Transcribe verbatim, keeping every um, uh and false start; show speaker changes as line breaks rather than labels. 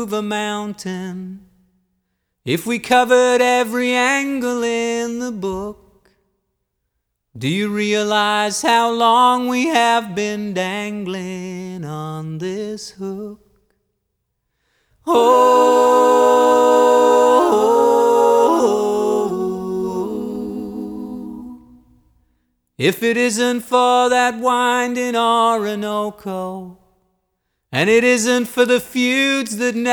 move a mountain if we covered every angle in the book. Do you realize how long we have been dangling on this hook? Oh, if it isn't for that winding Orinoco, and it isn't for the feuds that never